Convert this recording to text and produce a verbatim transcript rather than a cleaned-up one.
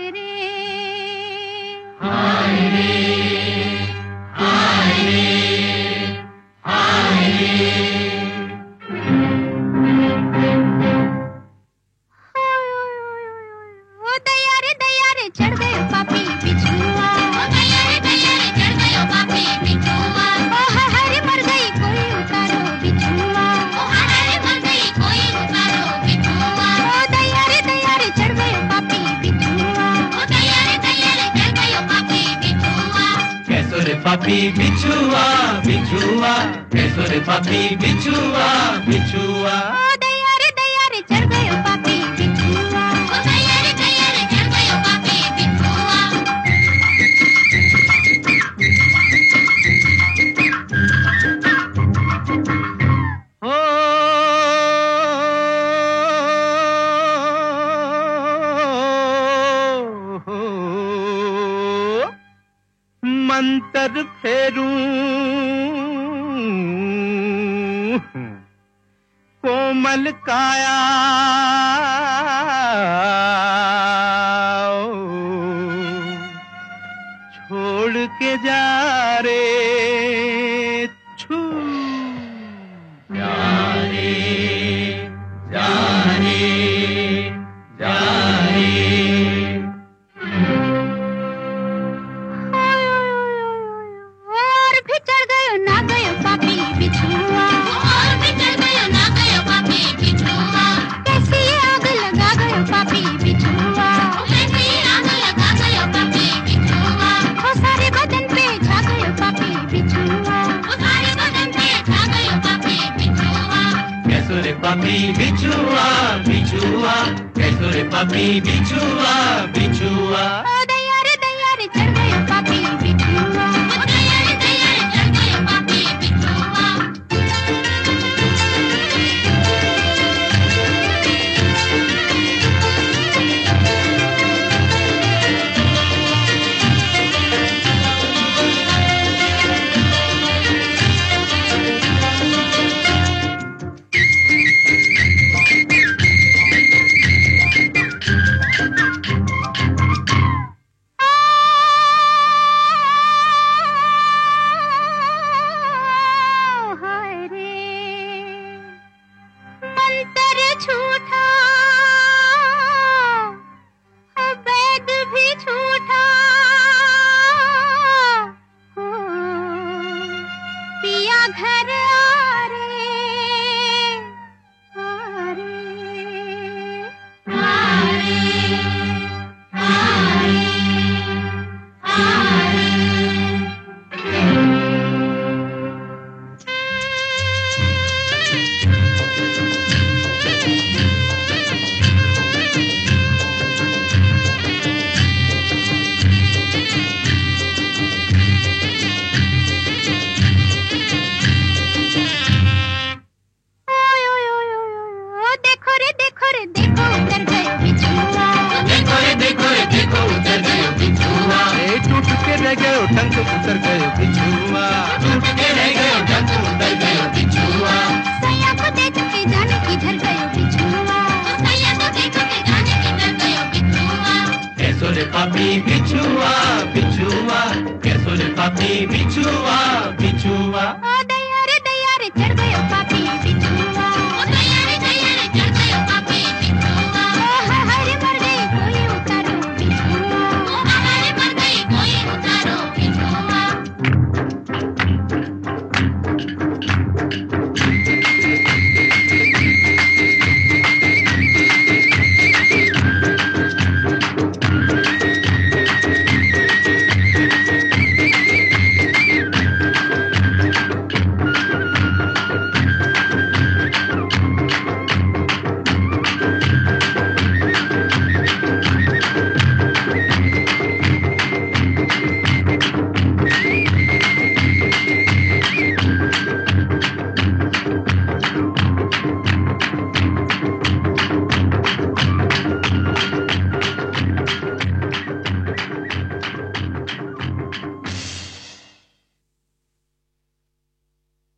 रे हाय रे हाय रे हाय रे ओ दया रे दया रे चढ़ गयो पापी बिछुआ ओ दया रे दया रे चढ़ गयो पापी बिछुआ ओ हरे मर गई कोई उतारो बिछुआ ओ हरे मर गई कोई उतारो बिछुआ ओ दया रे दया रे चढ़ गयो पापी बिछुआ ओ दया रे दया रे चढ़ गयो पापी बिछुआ कैसो रे पापी बिछुआ बिछुआ कैसो रे पापी बिछुआ बिछुआ ओ दया रे दया रे चढ़ गयो पापी बिछुआ ओ दया रे दया रे चढ़ गयो पापी बिछुआ हो मंतर फेरूं कोमल काया छोड़ के जा रे छू जा रे जा रे जा रे और भी चढ़ गयो ना गयो पापी बिछुआ और भी चढ़ गयो ना गयो पापी बिछुआ कैसी आग लगा गयो पापी बिछुआ कैसी आग लगा गयो पापी बिछुआ ओ सारे बदन पे छा गयो पापी बिछुआ ओ सारे बदन पे छा गयो पापी बिछुआ कैसो रे पापी बिछुआ बिछुआ कैसो रे पापी बिछुआ बिछुआ ओ दया रे दया रे चढ़ गयो पापी बिछुआ ओ दया रे दया रे चढ़ गयो पापी बिछुआ हाय रे मंतर झूठा वैद भी झूठा हो पिया घर आ रे आ रे आ रे आ रे आ रे ओय ओय ओय ओय देखो रे देखो रे देखो उतर गयो बिछुआ देखो रे देखो रे देखो उतर गयो बिछुआ ए टूट के रह गयो टंक उतर गयो बिछुआ टूट के रह गयो टंक उतर गयो बिछुआ सैया को देख के जाने किधर गयो बिछुआ सैया को देख के जाने किधर गयो बिछुआ कैसो रे पापी बिछुआ बिछुआ कैसो रे पापी